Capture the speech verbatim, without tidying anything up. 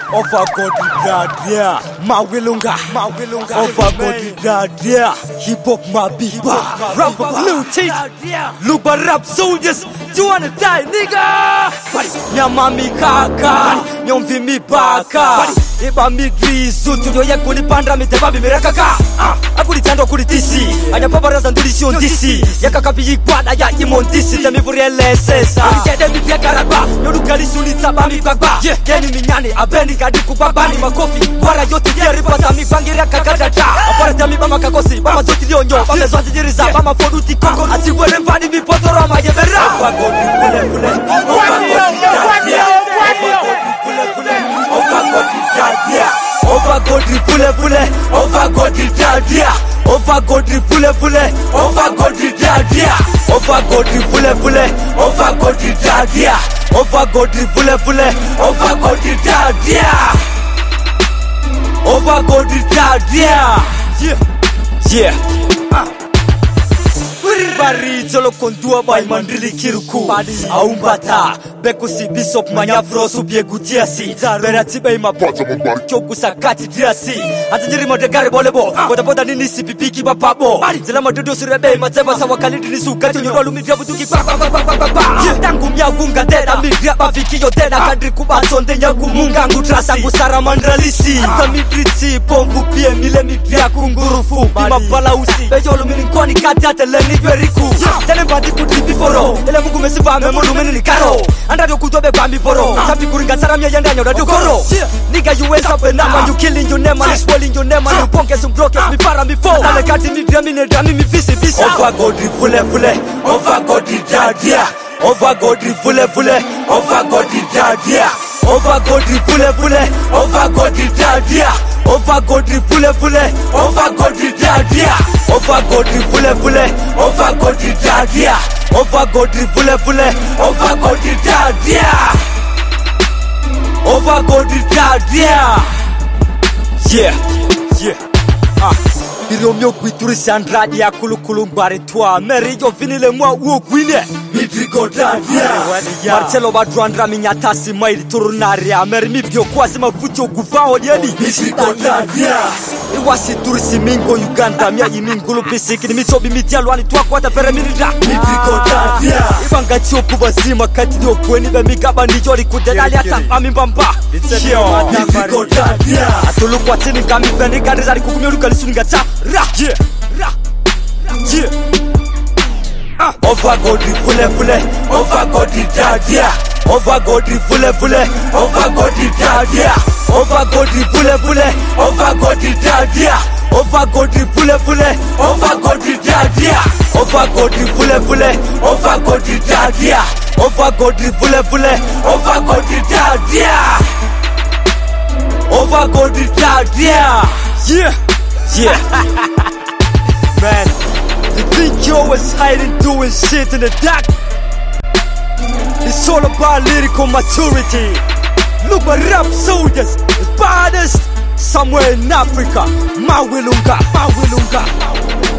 Over God yeah, Mawilunga, Mawilunga, over God yeah, hip hop my biba, rap blue teeth, Luba rap soldiers, do you wanna die, nigga? Nyamami kaka, nyomvi mi baka, iba mi grizu, tuyo ye kulipandra mi teba mi mirakaka. Akuli tando kuli tisi, anya babaraza ndulisi disi, yakakapi yikwada ya imon disi, temi vuriele sesa. Kede mi pia karaba, yodu kalisuli taba mi bagba, keni minyani, abeni kadi kubabani makofi, wara yote yeri pata mi bangira kakadata. Apara tami bama kakosi, bama zoti lionyo, bama zoti jiriza, bama foduti koko, ati were vani mi potoro ma yebera. Over God fule fule, over God yeah, over God fule fule, over God yeah, over God fule fule, over God yeah, over God fule fule, over God yeah, over God fule fule, over God yeah, over God yeah, yeah, yeah. Bari jolo kondua by mandrili kiruku aumbata bekusi bishop manyafro subie gutiasi berati be mapota mabari choku sakati diasi atajiri modegari bolebo boda boda nini sipipiki bababo zela madudu surebe mateba sawa kalidi nisukati nyoro media butuki ba ba ba ba ba tangu myagunga tena media bafiki yo tena kadri kubatonde nyagumunga ngutrasa ngusara mandralisi tamidriti pombu pie mile media kungurufu mabala usi bejolo mininkoni kati ateleni very cool. Tell body could be before. Ele mungu mesiva me molu meni karo. Anda do kutobe bambi boro. Sapi kuringa saramya yenda nyoda do koro. Nigga you wake up and now you killing your name and spoiling your name and you punkers and brokers me para me for. Tell kati me drami ne drami me visi visi. Over God fule fule. Over God dadia. Over God fule fule. Over God dadia. Over God fule fule. Over God dadia. Over God fule fule. Over God dadia. Over God fule fule, over God dadia. Over God fule fule, over God dadia. Over God dadia. Yeah, yeah. Ah. Biromyo kwituri sandradi ya kulu kulu mbari twa Merijo vinile mwa uo kwine Midrigo dadia Marcelo badruandra minyatasi maili turunaria Merimi bio kwa zima fucho gufao dieni Midrigo dadia Iwasi turisi mingo Uganda Mia iningulu bisiki ni mitobi mitialuani Twa kwa tafere minida Midrigo dadia Ibanga chio kubazima kati dio kweni Bemigaba nijori kudenali hata amibamba Midrigo dadia Atulu kwa tini kami beni Kadrizari kukumio lukalisuni ngata Ra, yeah, ra, yeah. Ah. Over God fule fule, over God dadia. Over God fule fule, over God dadia. Over God fule fule, over God dadia. Over God fule fule, over God dadia. Over God fule fule, over God dadia. Over God fule fule, over God dadia. Over God dadia. Yeah. Yeah. Man, you think you're always hiding doing shit in the dark? It's all about lyrical maturity. Look at rap soldiers, the baddest somewhere in Africa. Mawilunga, Mawilunga.